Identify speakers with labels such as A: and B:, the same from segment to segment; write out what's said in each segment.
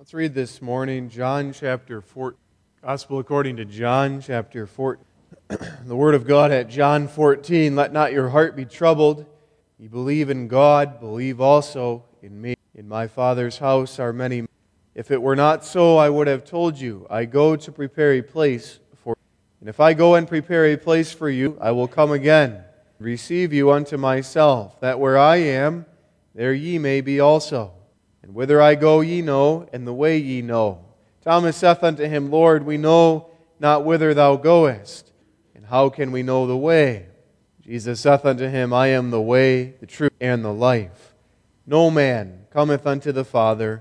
A: Let's read this morning, John chapter 4, Gospel according to John chapter 4. The Word of God at John 14, "Let not your heart be troubled. You believe in God, believe also in me. In my Father's house are many. If it were not so, I would have told you, I go to prepare a place for you. And if I go and prepare a place for you, I will come again, receive you unto myself, that where I am, there ye may be also. And whither I go ye know, and the way ye know." Thomas saith unto him, "Lord, we know not whither thou goest, and how can we know the way?" Jesus saith unto him, "I am the way, the truth, and the life. No man cometh unto the Father.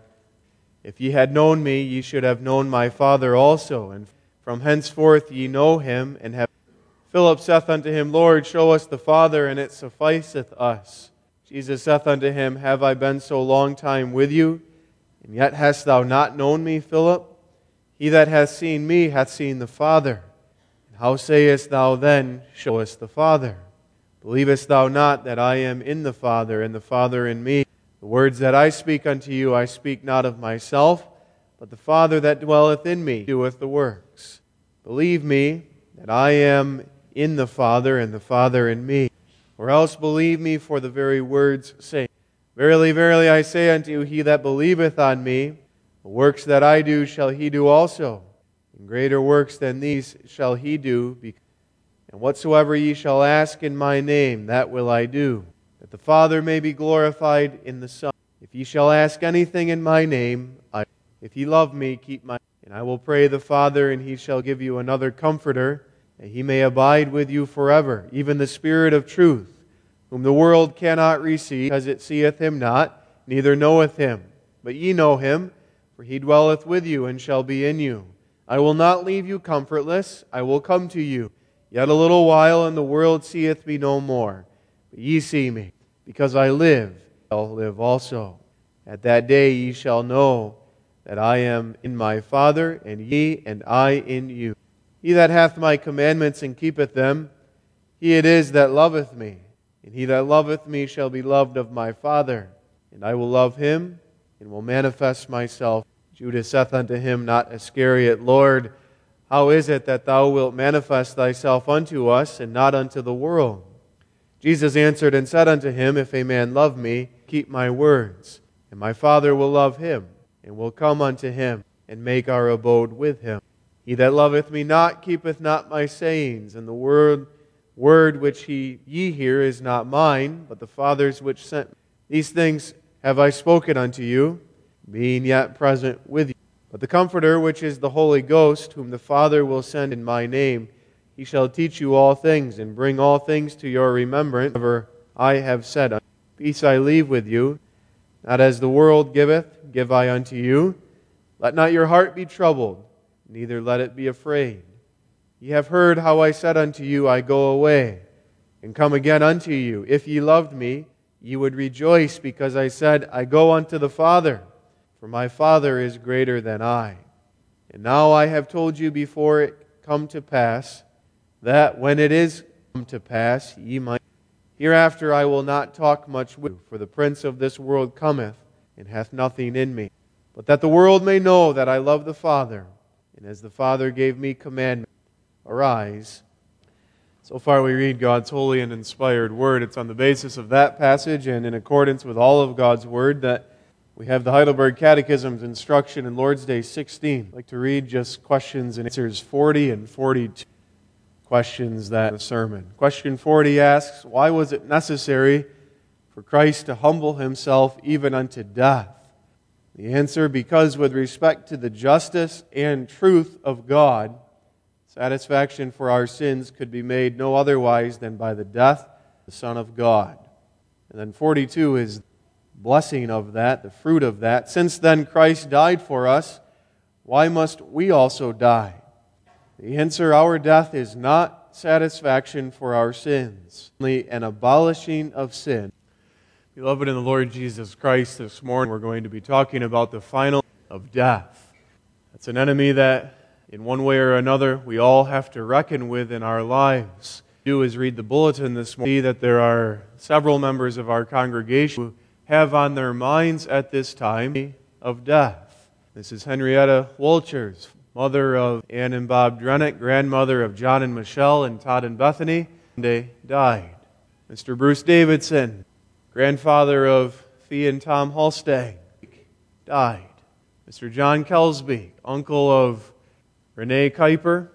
A: If ye had known me, ye should have known my Father also, and from henceforth ye know him, and have..." Philip saith unto him, "Lord, show us the Father, and it sufficeth us." Jesus saith unto him, "Have I been so long time with you, and yet hast thou not known me, Philip? He that hath seen me hath seen the Father. And how sayest thou then, Show us the Father? Believest thou not that I am in the Father, and the Father in me? The words that I speak unto you, I speak not of myself, but the Father that dwelleth in me doeth the works. Believe me that I am in the Father, and the Father in me. Or else believe me for the very word's sake. Verily, verily, I say unto you, he that believeth on me, the works that I do shall he do also, and greater works than these shall he do. And whatsoever ye shall ask in my name, that will I do, that the Father may be glorified in the Son. If ye shall ask anything in my name, if ye love me, keep my... And I will pray the Father, and he shall give you another Comforter, that he may abide with you forever, even the Spirit of truth, whom the world cannot receive, because it seeth him not, neither knoweth him. But ye know him, for he dwelleth with you, and shall be in you. I will not leave you comfortless, I will come to you. Yet a little while, and the world seeth me no more. But ye see me, because I live, shall live also. At that day ye shall know that I am in my Father, and ye and I in you. He that hath my commandments and keepeth them, he it is that loveth me. And he that loveth me shall be loved of my Father. And I will love him, and will manifest myself. Judas saith unto him, not Iscariot, Lord, how is it that thou wilt manifest thyself unto us, and not unto the world? Jesus answered and said unto him, If a man love me, keep my words. And my Father will love him, and will come unto him, and make our abode with him. He that loveth me not keepeth not my sayings, and the word which ye hear is not mine, but the Father's which sent me. These things have I spoken unto you, being yet present with you. But the Comforter, which is the Holy Ghost, whom the Father will send in my name, he shall teach you all things, and bring all things to your remembrance, whatever I have said. Peace I leave with you, not as the world giveth, give I unto you. Let not your heart be troubled, neither let it be afraid. Ye have heard how I said unto you, I go away, and come again unto you. If ye loved me, ye would rejoice, because I said, I go unto the Father, for my Father is greater than I. And now I have told you before it come to pass, that when it is come to pass, ye might. Hereafter I will not talk much with you, for the prince of this world cometh, and hath nothing in me. But that the world may know that I love the Father, and as the Father gave me commandment, arise. So far we read God's holy and inspired Word. It's on the basis of that passage and in accordance with all of God's Word that we have the Heidelberg Catechism's instruction in Lord's Day 16. I'd like to read just questions and answers 40 and 42. Questions that in the sermon. Question 40 asks, why was it necessary for Christ to humble himself even unto death? The answer, because with respect to the justice and truth of God, satisfaction for our sins could be made no otherwise than by the death of the Son of God. And then 42 is blessing of that, the fruit of that. Since then Christ died for us, why must we also die? The answer, our death is not satisfaction for our sins, only an abolishing of sin. Beloved in the Lord Jesus Christ, this morning we're going to be talking about the final of death. That's an enemy that, in one way or another, we all have to reckon with in our lives. What we do is read the bulletin this morning, see that there are several members of our congregation who have on their minds at this time of death. This is Henrietta Wolchers, mother of Ann and Bob Drennick, grandmother of John and Michelle and Todd and Bethany. They died. Mr. Bruce Davidson, grandfather of Fee and Tom Halstag, died. Mr. John Kelsby, uncle of Renee Kuiper.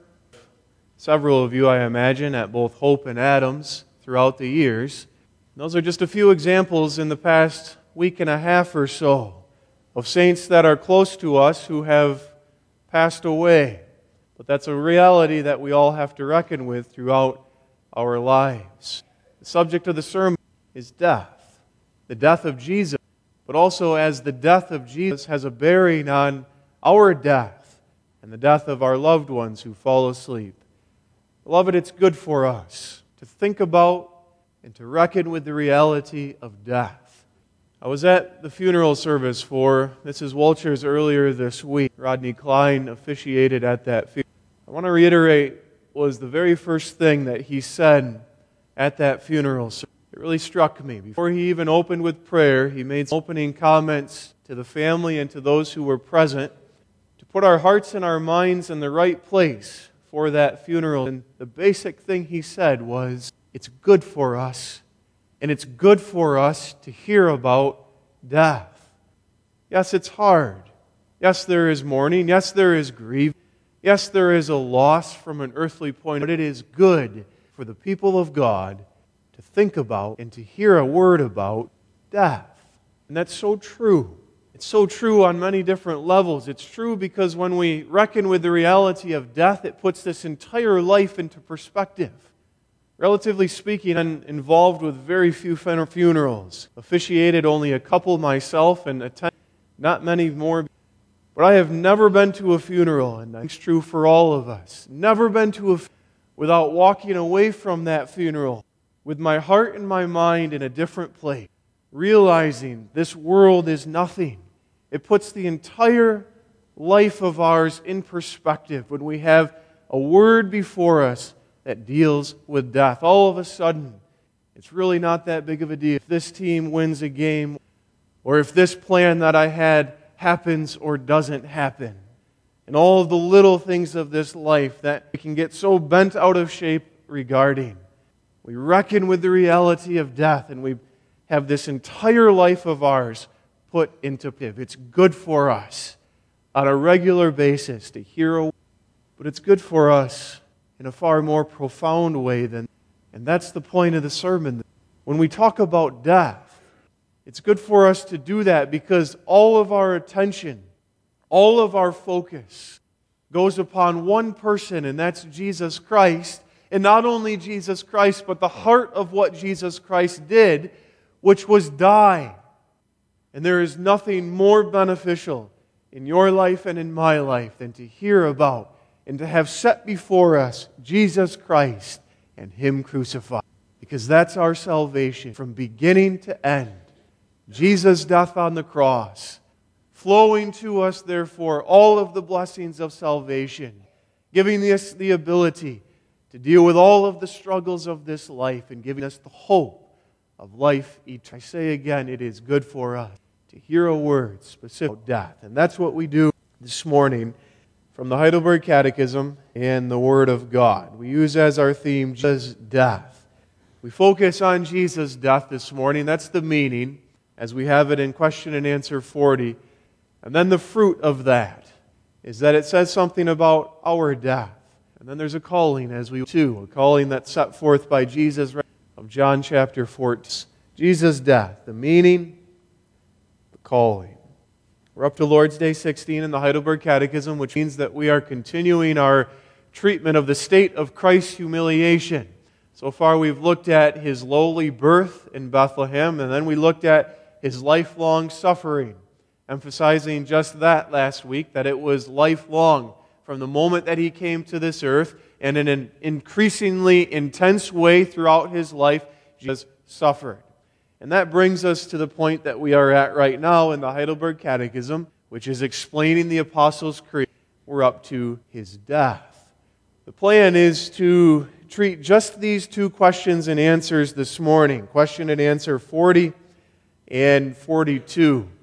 A: Several of you, I imagine, at both Hope and Adams throughout the years. And those are just a few examples in the past week and a half or so of saints that are close to us who have passed away. But that's a reality that we all have to reckon with throughout our lives. The subject of the sermon is death. The death of Jesus, but also as the death of Jesus has a bearing on our death and the death of our loved ones who fall asleep. Beloved, it's good for us to think about and to reckon with the reality of death. I was at the funeral service for Mrs. Wolchers earlier this week. Rodney Klein officiated at that funeral. I want to reiterate was the very first thing that he said at that funeral service. It really struck me. Before he even opened with prayer, he made some opening comments to the family and to those who were present to put our hearts and our minds in the right place for that funeral. And the basic thing he said was, it's good for us. And it's good for us to hear about death. Yes, it's hard. Yes, there is mourning. Yes, there is grief. Yes, there is a loss from an earthly point. But it is good for the people of God to think about and to hear a word about death. And that's so true. It's so true on many different levels. It's true because when we reckon with the reality of death, it puts this entire life into perspective. Relatively speaking, I'm involved with very few funerals. Officiated only a couple myself and attended not many more. But I have never been to a funeral, and that's true for all of us. Never been to a without walking away from that funeral with my heart and my mind in a different place, realizing this world is nothing. It puts the entire life of ours in perspective when we have a word before us that deals with death. All of a sudden, it's really not that big of a deal if this team wins a game or if this plan that I had happens or doesn't happen. And all of the little things of this life that we can get so bent out of shape regarding. We reckon with the reality of death and we have this entire life of ours put into perspective. It's good for us on a regular basis to hear a word, but it's good for us in a far more profound way than, and that's the point of the sermon. When we talk about death, it's good for us to do that because all of our attention, all of our focus goes upon one person, and that's Jesus Christ. And not only Jesus Christ, but the heart of what Jesus Christ did, which was die. And there is nothing more beneficial in your life and in my life than to hear about and to have set before us Jesus Christ and Him crucified. Because that's our salvation from beginning to end. Jesus' death on the cross, flowing to us, therefore, all of the blessings of salvation, giving us the ability to deal with all of the struggles of this life and giving us the hope of life eternal. I say again, it is good for us to hear a word specific about death. And that's what we do this morning from the Heidelberg Catechism and the Word of God. We use as our theme Jesus' death. We focus on Jesus' death this morning. That's the meaning, as we have it in question and answer 40. And then the fruit of that is that it says something about our death. And then there's a calling, as we do, a calling that's set forth by Jesus of John chapter 14. Jesus' death, the meaning, the calling. We're up to Lord's Day 16 in the Heidelberg Catechism, which means that we are continuing our treatment of the state of Christ's humiliation. So far we've looked at His lowly birth in Bethlehem, and then we looked at His lifelong suffering, emphasizing just that last week, that it was lifelong from the moment that He came to this earth, and in an increasingly intense way throughout His life, Jesus suffered. And that brings us to the point that we are at right now in the Heidelberg Catechism, which is explaining the Apostles' Creed. We're up to His death. The plan is to treat just these two questions and answers this morning. Question and answer 40 and 42.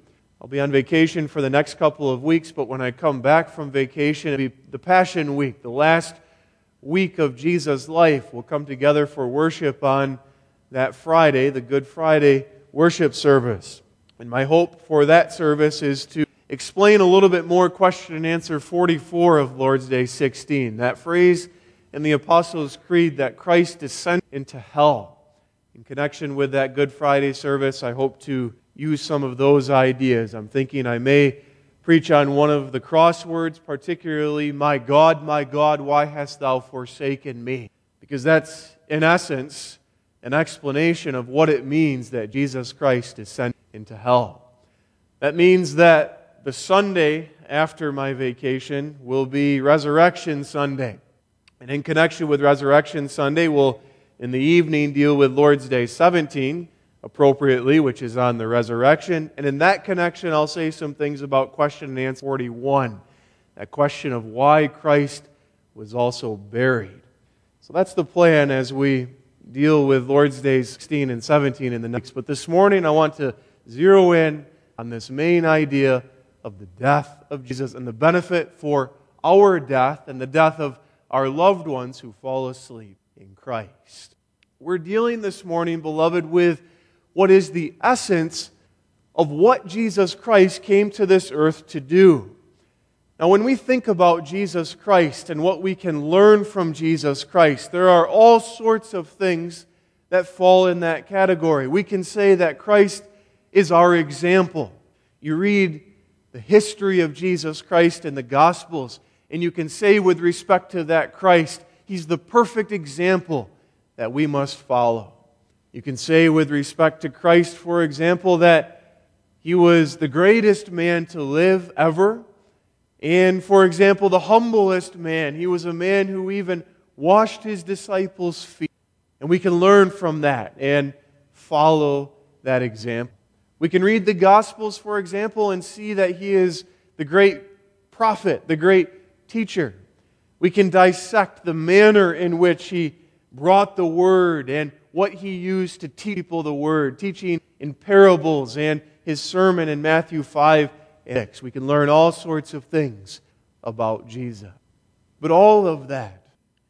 A: I'll be on vacation for the next couple of weeks, but when I come back from vacation, it'll be the Passion Week, the last week of Jesus' life. We'll come together for worship on that Friday, the Good Friday worship service. And my hope for that service is to explain a little bit more question and answer 44 of Lord's Day 16. That phrase in the Apostles' Creed that Christ descended into hell. In connection with that Good Friday service, I hope to use some of those ideas. I'm thinking I may preach on one of the crosswords, particularly, my God, why hast thou forsaken me? Because that's, in essence, an explanation of what it means that Jesus Christ descended into hell. That means that the Sunday after my vacation will be Resurrection Sunday. And in connection with Resurrection Sunday, we'll, in the evening, deal with Lord's Day 17, appropriately, which is on the resurrection. And in that connection, I'll say some things about question and answer 41, that question of why Christ was also buried. So that's the plan as we deal with Lord's Days 16 and 17 in the next. But this morning, I want to zero in on this main idea of the death of Jesus and the benefit for our death and the death of our loved ones who fall asleep in Christ. We're dealing this morning, beloved, with what is the essence of what Jesus Christ came to this earth to do. Now, when we think about Jesus Christ and what we can learn from Jesus Christ, there are all sorts of things that fall in that category. We can say that Christ is our example. You read the history of Jesus Christ in the Gospels, and you can say with respect to that Christ, He's the perfect example that we must follow. You can say with respect to Christ, for example, that He was the greatest man to live ever. And, for example, the humblest man. He was a man who even washed His disciples' feet. And we can learn from that and follow that example. We can read the Gospels, for example, and see that He is the great prophet, the great teacher. We can dissect the manner in which He brought the Word and what He used to teach people the Word, teaching in parables and His sermon in Matthew 5 and 6. We can learn all sorts of things about Jesus. But all of that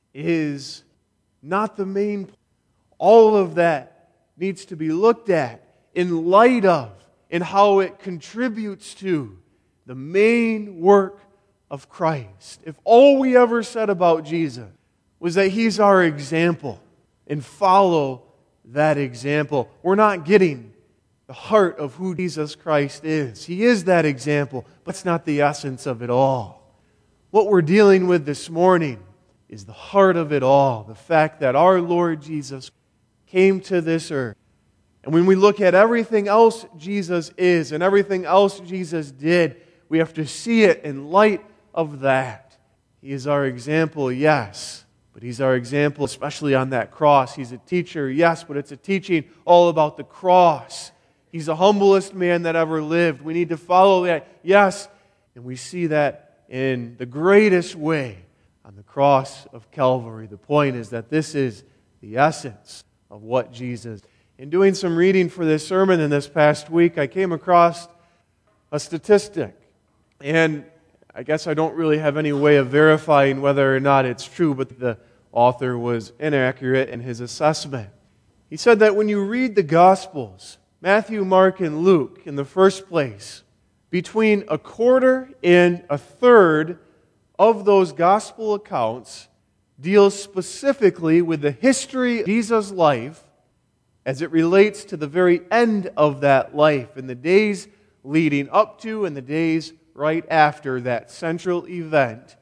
A: is not the main point. All of that needs to be looked at in light of and how it contributes to the main work of Christ. If all we ever said about Jesus was that He's our example, and follow that example, we're not getting the heart of who Jesus Christ is. He is that example, but it's not the essence of it all. What we're dealing with this morning is the heart of it all, the fact that our Lord Jesus came to this earth. And when we look at everything else Jesus is and everything else Jesus did, we have to see it in light of that. He is our example, yes. But He's our example, especially on that cross. He's a teacher, yes, but it's a teaching all about the cross. He's the humblest man that ever lived. We need to follow that, yes. And we see that in the greatest way on the cross of Calvary. The point is that this is the essence of what Jesus did. In doing some reading for this sermon in this past week, I came across a statistic. And I guess I don't really have any way of verifying whether or not it's true, but the author was inaccurate in his assessment. He said that when you read the Gospels, Matthew, Mark, and Luke, in the first place, between a quarter and a third of those Gospel accounts deal specifically with the history of Jesus' life as it relates to the very end of that life, in the days leading up to and the days right after that central event.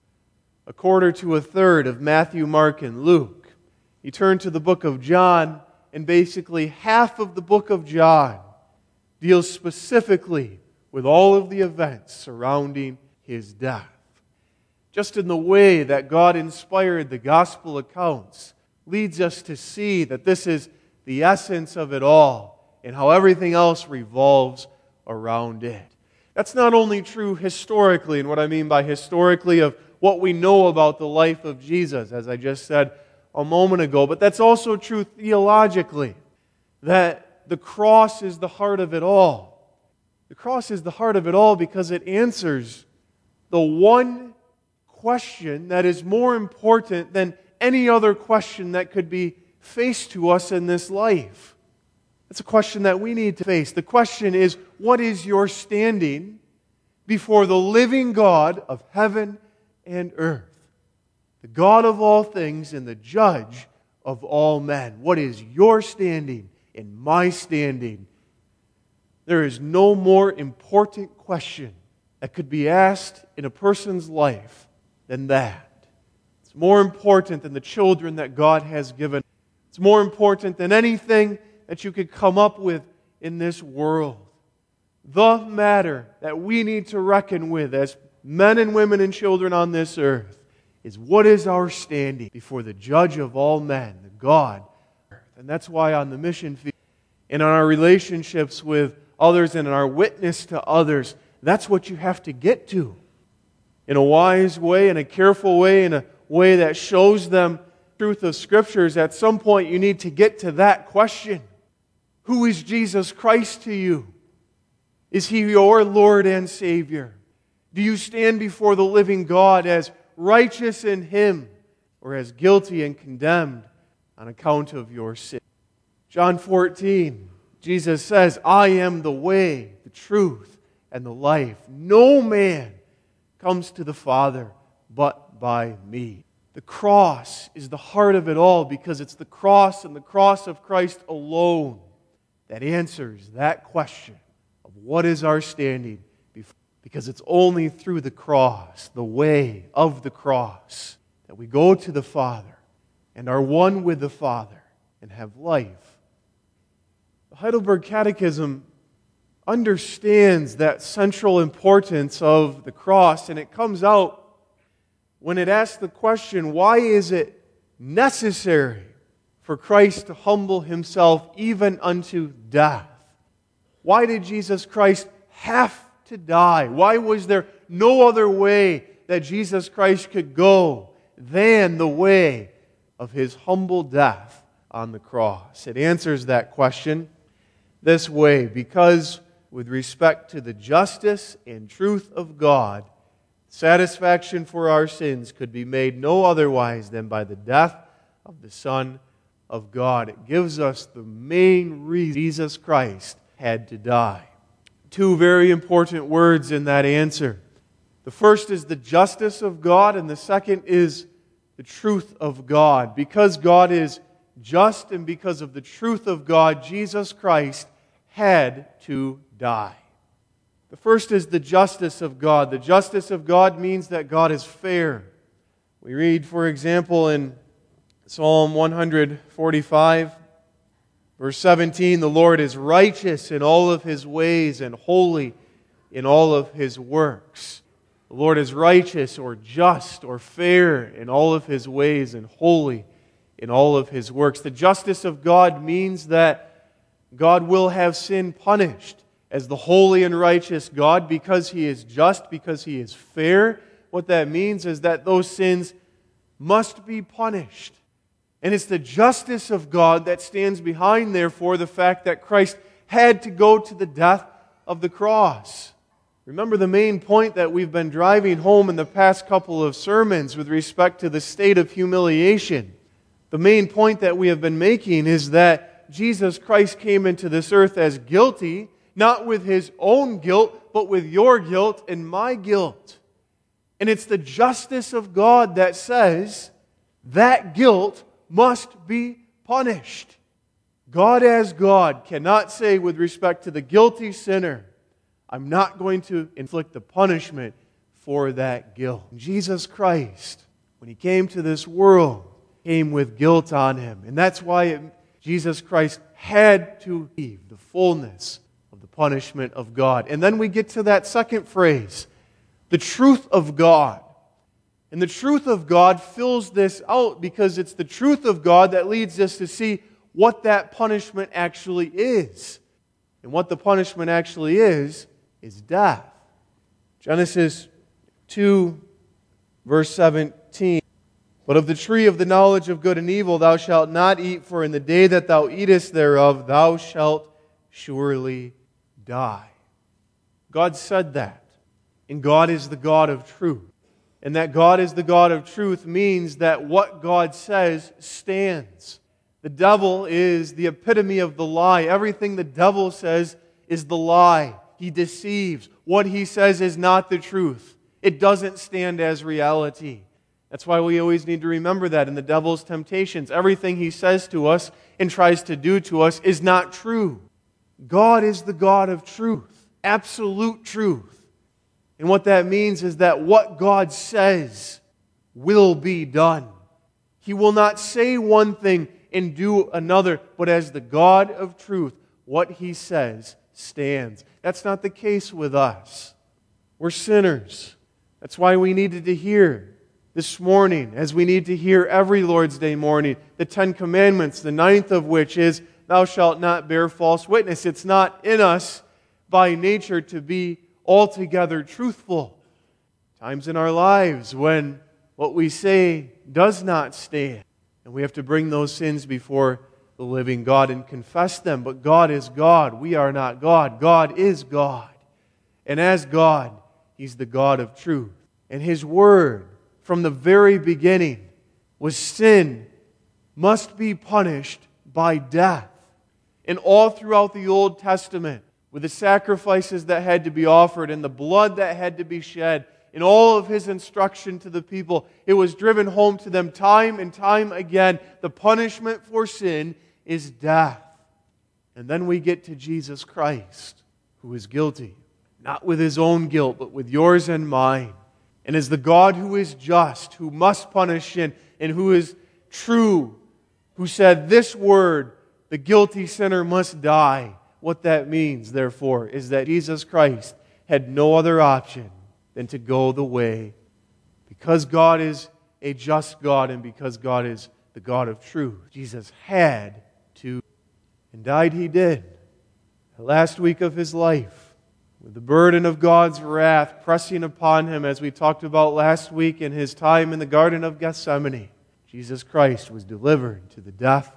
A: A quarter to a third of Matthew, Mark, and Luke. You turn to the book of John, and basically half of the book of John deals specifically with all of the events surrounding His death. Just in the way that God inspired the gospel accounts leads us to see that this is the essence of it all and how everything else revolves around it. That's not only true historically, and what I mean by historically of what we know about the life of Jesus, as I just said a moment ago, but that's also true theologically, that the cross is the heart of it all. The cross is the heart of it all because it answers the one question that is more important than any other question that could be faced to us in this life. It's a question that we need to face. The question is, what is your standing before the living God of heaven and earth? The God of all things and the judge of all men. What is your standing and my standing? There is no more important question that could be asked in a person's life than that. It's more important than the children that God has given. It's more important than anything that you could come up with in this world. The matter that we need to reckon with as men and women and children on this earth is what is our standing before the judge of all men, the God. And that's why on the mission field and on our relationships with others and in our witness to others, that's what you have to get to. In a wise way, in a careful way, in a way that shows them the truth of Scriptures, at some point you need to get to that question. Who is Jesus Christ to you? Is He your Lord and Savior? Do you stand before the living God as righteous in Him or as guilty and condemned on account of your sin? John 14, Jesus says, I am the way, the truth, and the life. No man comes to the Father but by me. The cross is the heart of it all because it's the cross and the cross of Christ alone that answers that question of what is our standing before. Because it's only through the cross, the way of the cross, that we go to the Father and are one with the Father and have life. The Heidelberg Catechism understands that central importance of the cross, and it comes out when it asks the question, why is it necessary for Christ to humble Himself even unto death? Why did Jesus Christ have to die? Why was there no other way that Jesus Christ could go than the way of His humble death on the cross? It answers that question this way: because with respect to the justice and truth of God, satisfaction for our sins could be made no otherwise than by the death of the Son of God. It gives us the main reason Jesus Christ had to die. Two very important words in that answer. The first is the justice of God, and the second is the truth of God. Because God is just and because of the truth of God, Jesus Christ had to die. The first is the justice of God. The justice of God means that God is fair. We read, for example, in Psalm 145, verse 17, the Lord is righteous in all of His ways and holy in all of His works. The Lord is righteous or just or fair in all of His ways and holy in all of His works. The justice of God means that God will have sin punished as the holy and righteous God because He is just, because He is fair. What that means is that those sins must be punished. And it's the justice of God that stands behind, therefore, the fact that Christ had to go to the death of the cross. Remember the main point that we've been driving home in the past couple of sermons with respect to the state of humiliation. The main point that we have been making is that Jesus Christ came into this earth as guilty, not with His own guilt, but with your guilt and my guilt. And it's the justice of God that says that guilt must be punished. God as God cannot say with respect to the guilty sinner, I'm not going to inflict the punishment for that guilt. Jesus Christ, when He came to this world, came with guilt on Him. And that's why Jesus Christ had to receive the fullness of the punishment of God. And then we get to that second phrase, the truth of God. And the truth of God fills this out because it's the truth of God that leads us to see what that punishment actually is. And what the punishment actually is death. Genesis 2, verse 17. But of the tree of the knowledge of good and evil thou shalt not eat, for in the day that thou eatest thereof thou shalt surely die. God said that. And God is the God of truth. And that God is the God of truth means that what God says stands. The devil is the epitome of the lie. Everything the devil says is the lie. He deceives. What he says is not the truth. It doesn't stand as reality. That's why we always need to remember that in the devil's temptations. Everything he says to us and tries to do to us is not true. God is the God of truth, absolute truth. And what that means is that what God says will be done. He will not say one thing and do another, but as the God of truth, what He says stands. That's not the case with us. We're sinners. That's why we needed to hear this morning, as we need to hear every Lord's Day morning, the 10 Commandments, the 9th of which is, thou shalt not bear false witness. It's not in us by nature to be altogether truthful. Times in our lives when what we say does not stand, and we have to bring those sins before the living God and confess them. But God is God. We are not God. God is God. And as God, He's the God of truth. And His Word, from the very beginning, was sin must be punished by death. And all throughout the Old Testament, with the sacrifices that had to be offered and the blood that had to be shed, in all of His instruction to the people, it was driven home to them time and time again. The punishment for sin is death. And then we get to Jesus Christ, who is guilty, not with His own guilt, but with yours and mine. And as the God who is just, who must punish sin, and who is true, who said this word, the guilty sinner must die. What that means, therefore, is that Jesus Christ had no other option than to go the way. Because God is a just God and because God is the God of truth, Jesus had to, and died He did. The last week of His life, with the burden of God's wrath pressing upon Him, as we talked about last week in His time in the Garden of Gethsemane, Jesus Christ was delivered to the death.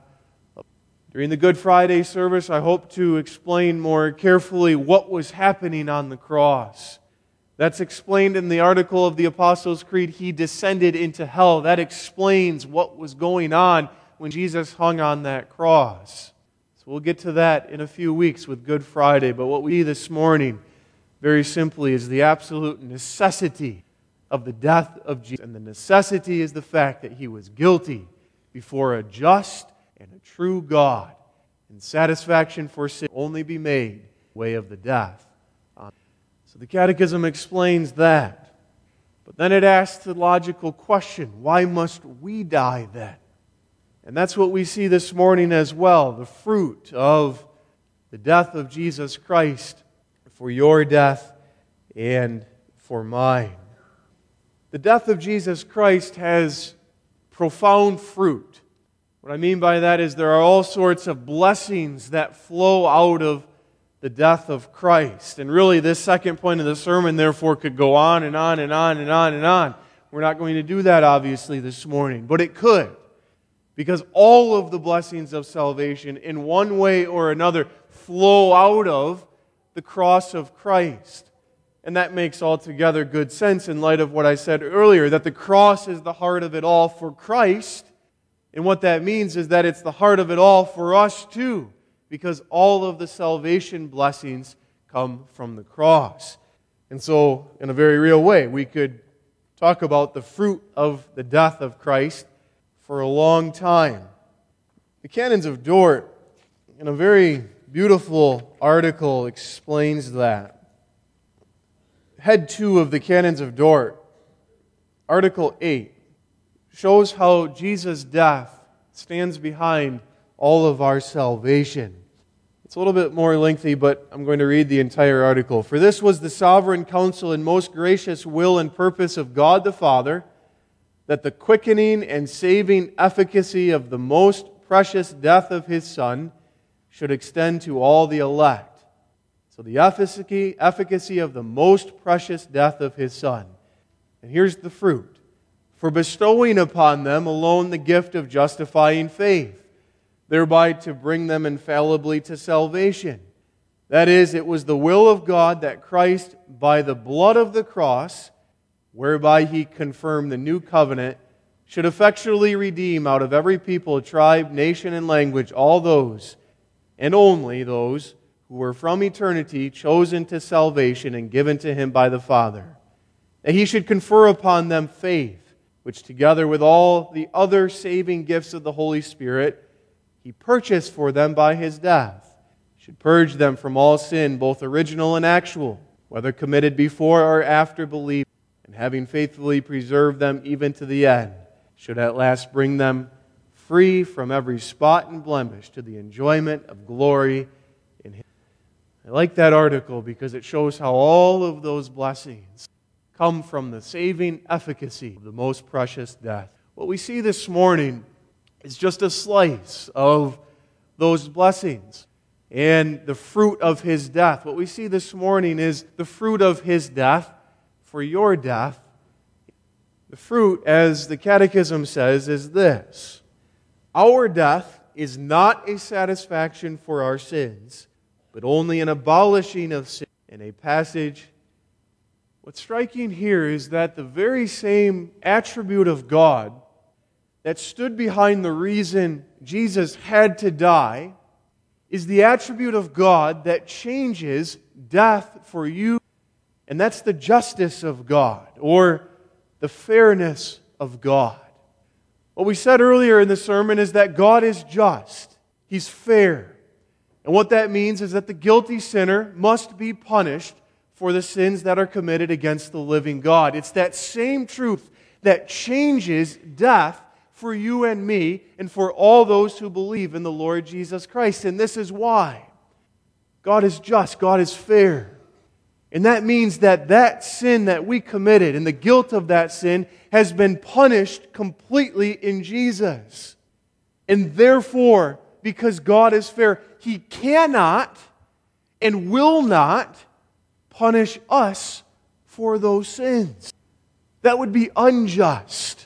A: During the Good Friday service, I hope to explain more carefully what was happening on the cross. That's explained in the article of the Apostles' Creed, He descended into hell. That explains what was going on when Jesus hung on that cross. So we'll get to that in a few weeks with Good Friday. But what we see this morning, very simply, is the absolute necessity of the death of Jesus. And the necessity is the fact that He was guilty before a just and a true God, and satisfaction for sin only be made way of the death. So the Catechism explains that. But then it asks the logical question, why must we die then? And that's what we see this morning as well, the fruit of the death of Jesus Christ for your death and for mine. The death of Jesus Christ has profound fruit. What I mean by that is there are all sorts of blessings that flow out of the death of Christ. And really this second point of the sermon therefore could go on and on and on and on and on. We're not going to do that obviously this morning, but it could. Because all of the blessings of salvation in one way or another flow out of the cross of Christ. And that makes altogether good sense in light of what I said earlier, that the cross is the heart of it all for Christ. And what that means is that it's the heart of it all for us too, because all of the salvation blessings come from the cross. And so, in a very real way, we could talk about the fruit of the death of Christ for a long time. The Canons of Dort, in a very beautiful article, explains that. Head 2 of the Canons of Dort, Article 8, shows how Jesus' death stands behind all of our salvation. It's a little bit more lengthy, but I'm going to read the entire article. For this was the sovereign counsel and most gracious will and purpose of God the Father, that the quickening and saving efficacy of the most precious death of His Son should extend to all the elect. So the efficacy of the most precious death of His Son. And here's the fruit. For bestowing upon them alone the gift of justifying faith, thereby to bring them infallibly to salvation, That is, it was the will of God that Christ, by the blood of the cross, whereby He confirmed the new covenant, should effectually redeem out of every people, tribe, nation, and language all those, and only those, who were from eternity chosen to salvation and given to Him by the Father. That He should confer upon them faith, which together with all the other saving gifts of the Holy Spirit, He purchased for them by His death, should purge them from all sin, both original and actual, whether committed before or after belief, and having faithfully preserved them even to the end, should at last bring them free from every spot and blemish to the enjoyment of glory in Him. I like that article because it shows how all of those blessings come from the saving efficacy of the most precious death. What we see this morning is just a slice of those blessings and the fruit of His death. What we see this morning is the fruit of His death for your death. The fruit, as the Catechism says, is this: our death is not a satisfaction for our sins, but only an abolishing of sin. In a passage, what's striking here is that the very same attribute of God that stood behind the reason Jesus had to die is the attribute of God that changes death for you, and that's the justice of God, or the fairness of God. What we said earlier in the sermon is that God is just. He's fair. And what that means is that the guilty sinner must be punished for the sins that are committed against the living God. It's that same truth that changes death for you and me and for all those who believe in the Lord Jesus Christ. And this is why. God is just. God is fair. And that means that that sin that we committed and the guilt of that sin has been punished completely in Jesus. And therefore, because God is fair, He cannot and will not punish us for those sins. That would be unjust,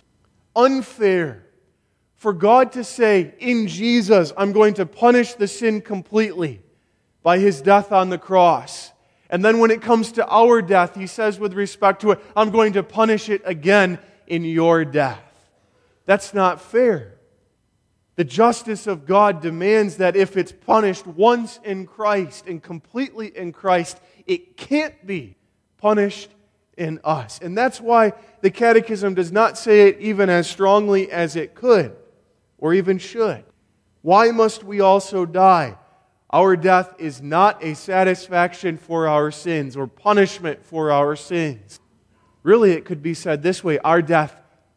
A: unfair, for God to say, in Jesus, I'm going to punish the sin completely by His death on the cross. And then when it comes to our death, He says with respect to it, I'm going to punish it again in your death. That's not fair. The justice of God demands that if it's punished once in Christ and completely in Christ, it can't be punished in us. And that's why the Catechism does not say it even as strongly as it could or even should. Why must we also die? Our death is not a satisfaction for our sins or punishment for our sins. Really, it could be said this way: our death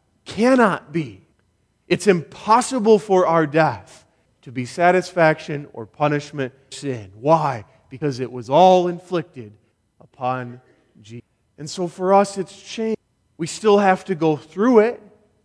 A: cannot be. It's impossible for our death to be satisfaction or punishment for sin. Why? Because it was all inflicted upon Jesus. And so for us, it's changed. We still have to go through it.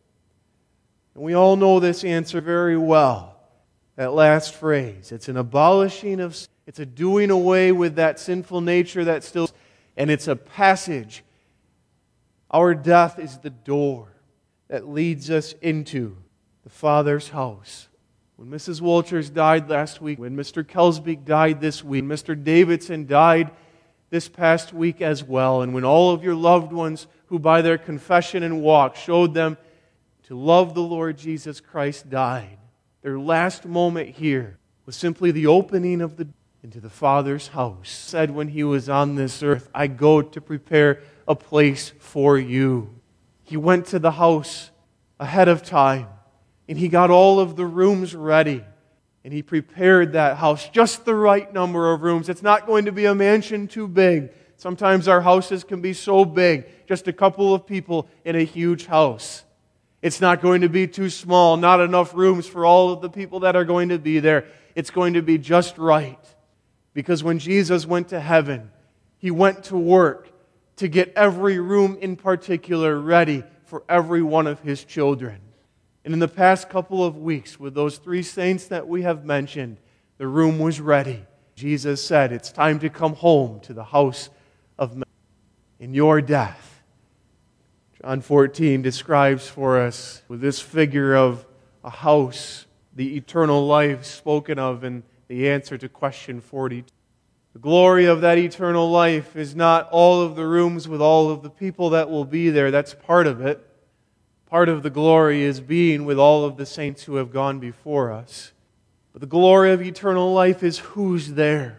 A: And we all know this answer very well. That last phrase, it's an abolishing of sin. It's a doing away with that sinful nature that still, and it's a passage. Our death is the door that leads us into the Father's house. When Mrs. Walters died last week, when Mr. Kelsbeek died this week, Mr. Davidson died this past week as well, and when all of your loved ones who by their confession and walk showed them to love the Lord Jesus Christ died, their last moment here was simply the opening of the door into the Father's house. He said when He was on this earth, I go to prepare a place for you. He went to the house ahead of time, and He got all of the rooms ready, and He prepared that house, just the right number of rooms. It's not going to be a mansion too big. Sometimes our houses can be so big, just a couple of people in a huge house. It's not going to be too small, not enough rooms for all of the people that are going to be there. It's going to be just right. Because when Jesus went to heaven, He went to work to get every room in particular ready for every one of His children. And in the past couple of weeks, with those 3 saints that we have mentioned, the room was ready. Jesus said, it's time to come home to the house of men. In your death, John 14 describes for us with this figure of a house, the eternal life spoken of in the answer to question 42. The glory of that eternal life is not all of the rooms with all of the people that will be there. That's part of it. Part of the glory is being with all of the saints who have gone before us. But the glory of eternal life is who's there.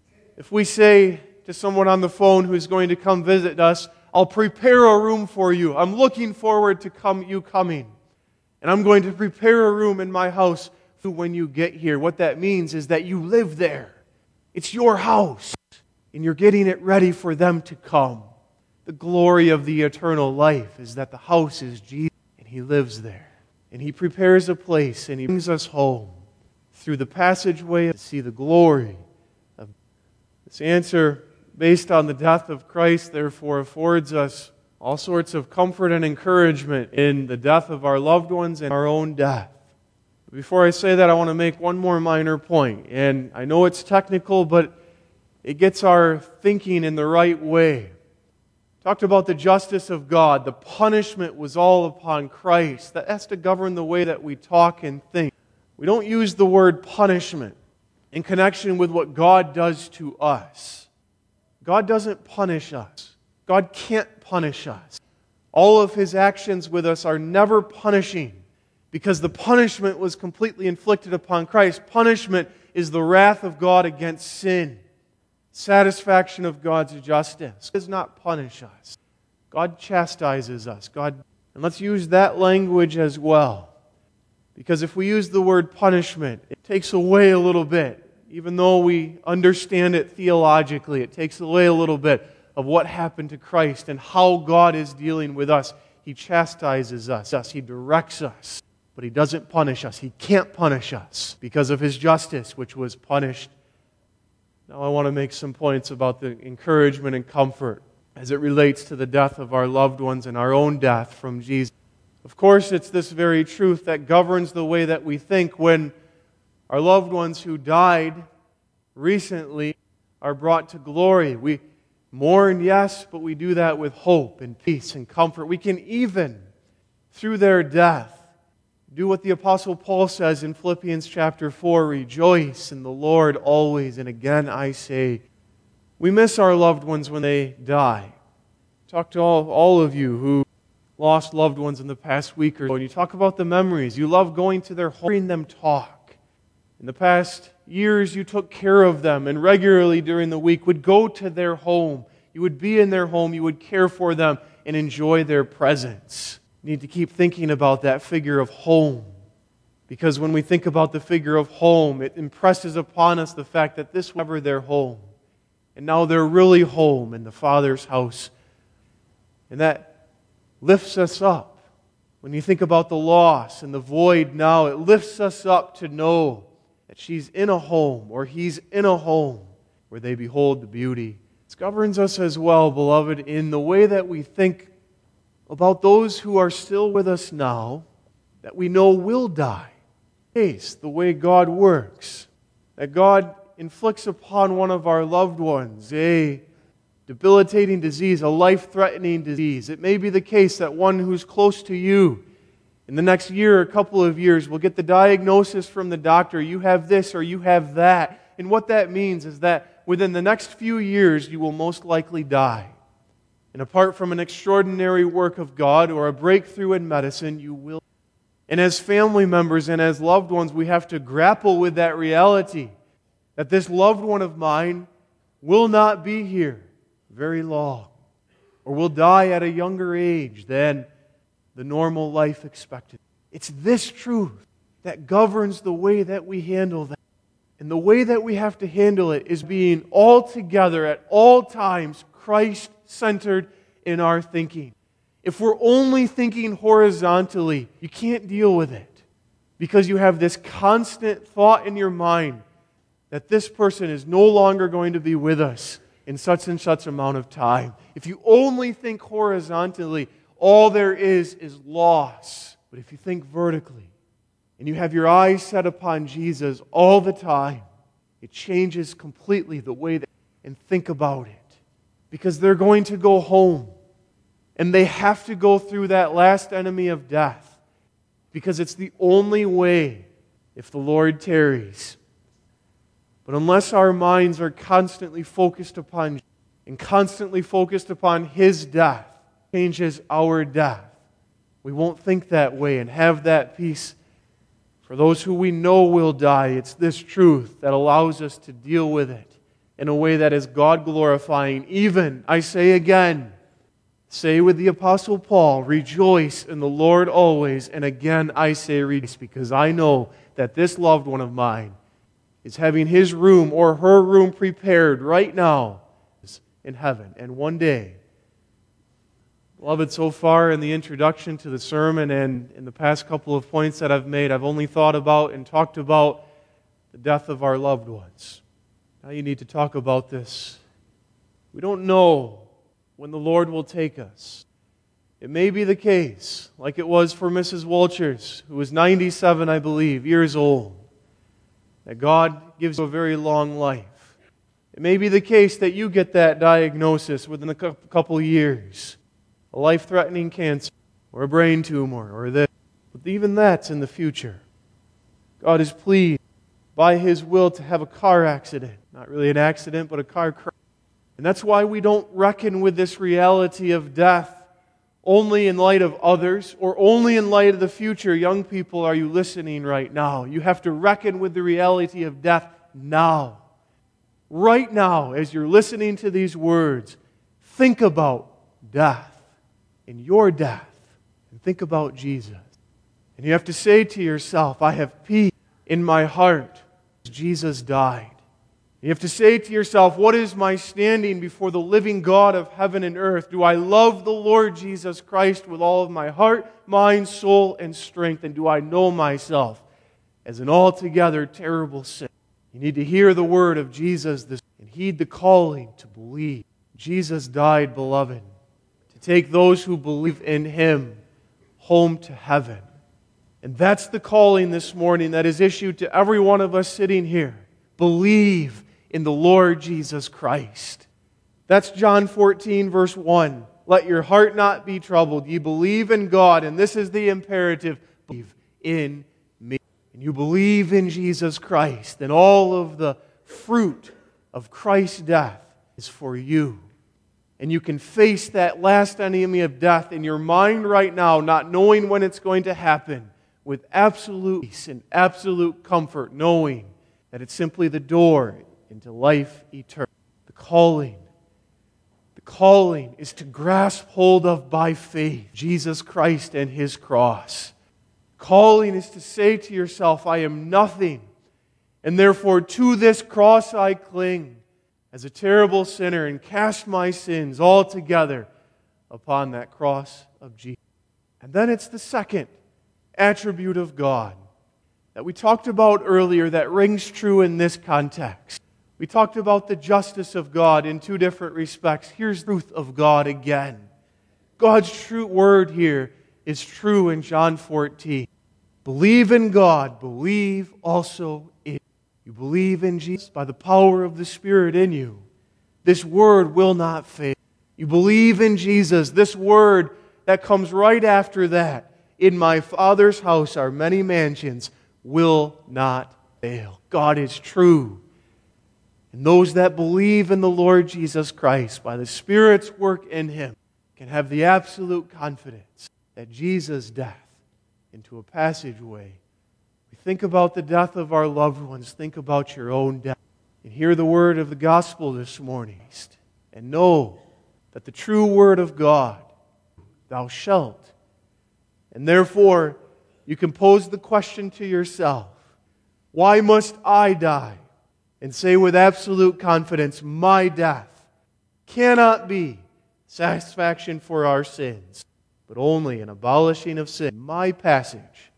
A: If we say to someone on the phone who's going to come visit us, I'll prepare a room for you. I'm looking forward to you coming. And I'm going to prepare a room in my house when you get here. What that means is that you live there. It's your house. And you're getting it ready for them to come. The glory of the eternal life is that the house is Jesus. And He lives there. And He prepares a place and He brings us home through the passageway to see the glory of this answer. Based on the death of Christ, therefore, affords us all sorts of comfort and encouragement in the death of our loved ones and our own death. Before I say that, I want to make one more minor point. And I know it's technical, but it gets our thinking in the right way. Talked about the justice of God. The punishment was all upon Christ. That has to govern the way that we talk and think. We don't use the word punishment in connection with what God does to us. God doesn't punish us. God can't punish us. All of His actions with us are never punishing because the punishment was completely inflicted upon Christ. Punishment is the wrath of God against sin. Satisfaction of God's justice. He does not punish us. God chastises us. And let's use that language as well. Because if we use the word punishment, it takes away a little bit. Even though we understand it theologically, it takes away a little bit of what happened to Christ and how God is dealing with us. He chastises us. He directs us. But He doesn't punish us. He can't punish us because of His justice, which was punished. Now I want to make some points about the encouragement and comfort as it relates to the death of our loved ones and our own death from Jesus. Of course, it's this very truth that governs the way that we think when our loved ones who died recently are brought to glory. We mourn, yes, but we do that with hope and peace and comfort. We can even, through their death, do what the Apostle Paul says in Philippians chapter 4, rejoice in the Lord always. And again I say, we miss our loved ones when they die. Talk to all of you who lost loved ones in the past week or so, and you talk about the memories. You love going to their home, hearing them talk. In the past years, you took care of them and regularly during the week would go to their home. You would be in their home. You would care for them and enjoy their presence. You need to keep thinking about that figure of home. Because when we think about the figure of home, it impresses upon us the fact that this was never their home. And now they're really home in the Father's house. And that lifts us up. When you think about the loss and the void now, it lifts us up to know that she's in a home or he's in a home where they behold the beauty. It governs us as well, beloved, in the way that we think about those who are still with us now that we know will die. The way God works. That God inflicts upon one of our loved ones a debilitating disease, a life-threatening disease. It may be the case that one who's close to you in the next year or a couple of years will get the diagnosis from the doctor, you have this or you have that. And what that means is that within the next few years you will most likely die. And apart from an extraordinary work of God or a breakthrough in medicine, you will. And as family members and as loved ones, we have to grapple with that reality that this loved one of mine will not be here very long or will die at a younger age than the normal life expectancy. It's this truth that governs the way that we handle that. And the way that we have to handle it is being altogether, at all times, Christ-centered in our thinking. If we're only thinking horizontally, you can't deal with it. Because you have this constant thought in your mind that this person is no longer going to be with us in such and such amount of time. If you only think horizontally, all there is loss. But if you think vertically, and you have your eyes set upon Jesus all the time, it changes completely the way that and think about it. Because they're going to go home. And they have to go through that last enemy of death. Because it's the only way if the Lord tarries. But But unless our minds are constantly focused upon and constantly focused upon His death, changes our death, we won't think that way and have that peace. For those who we know will die, it's this truth that allows us to deal with it in a way that is God-glorifying. Even, I say again, say with the Apostle Paul, rejoice in the Lord always. And again, I say rejoice, because I know that this loved one of mine is having his room or her room prepared right now in heaven. And one day, beloved, so far in the introduction to the sermon and in the past couple of points that I've made, I've only thought about and talked about the death of our loved ones. Now you need to talk about this. We don't know when the Lord will take us. It may be the case, like it was for Mrs. Walters, who was 97, I believe, years old, that God gives you a very long life. It may be the case that you get that diagnosis within a couple of years, a life-threatening cancer, or a brain tumor, or this. But even that's in the future. God is pleased by His will to have a car accident. Not really an accident, but a car crash. And that's why we don't reckon with this reality of death only in light of others or only in light of the future. Young people, are you listening right now? You have to reckon with the reality of death now. Right now, as you're listening to these words, think about death. In your death, and think about Jesus. And you have to say to yourself, I have peace in my heart. Jesus died. You have to say to yourself, what is my standing before the living God of heaven and earth? Do I love the Lord Jesus Christ with all of my heart, mind, soul, and strength? And do I know myself as an altogether terrible sinner? You need to hear the word of Jesus and heed the calling to believe. Jesus died, beloved, take those who believe in Him home to heaven. And that's the calling this morning that is issued to every one of us sitting here. Believe in the Lord Jesus Christ. That's John 14, verse 1. Let your heart not be troubled. Ye believe in God, and this is the imperative. Believe in me. And you believe in Jesus Christ, and all of the fruit of Christ's death is for you. And you can face that last enemy of death in your mind right now, not knowing when it's going to happen, with absolute peace and absolute comfort, knowing that it's simply the door into life eternal. The calling is to grasp hold of by faith Jesus Christ and His cross. Calling is to say to yourself, I am nothing, and therefore to this cross I cling as a terrible sinner, and cast my sins altogether upon that cross of Jesus. And then it's the second attribute of God that we talked about earlier that rings true in this context. We talked about the justice of God in two different respects. Here's the truth of God again. God's true word here is true in John 14. Believe in God, believe also in. You believe in Jesus by the power of the Spirit in you. This word will not fail. You believe in Jesus. This word that comes right after that. In my Father's house are many mansions, will not fail. God is true. And those that believe in the Lord Jesus Christ by the Spirit's work in Him can have the absolute confidence that Jesus' death into a passageway. We think about the death of our loved ones. Think about your own death. And hear the word of the gospel this morning. And know that the true word of God, thou shalt. And therefore, you can pose the question to yourself, why must I die? And say with absolute confidence, my death cannot be satisfaction for our sins, but only an abolishing of sin. My passage,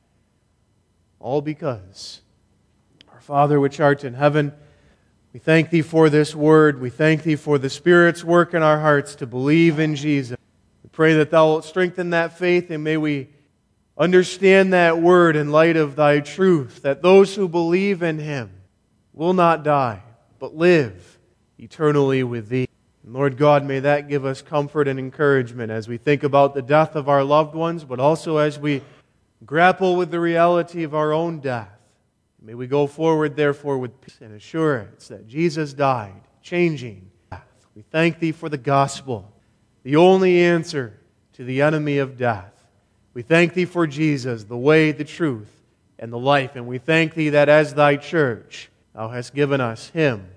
A: all because our Father which art in heaven, we thank Thee for this word. We thank Thee for the Spirit's work in our hearts to believe in Jesus. We pray that Thou wilt strengthen that faith, and may we understand that word in light of Thy truth, that those who believe in Him will not die, but live eternally with Thee. And Lord God, may that give us comfort and encouragement as we think about the death of our loved ones, but also as we grapple with the reality of our own death. May we go forward, therefore, with peace and assurance that Jesus died, changing death. We thank Thee for the gospel, the only answer to the enemy of death. We thank Thee for Jesus, the way, the truth, and the life. And we thank Thee that as Thy church, Thou hast given us Him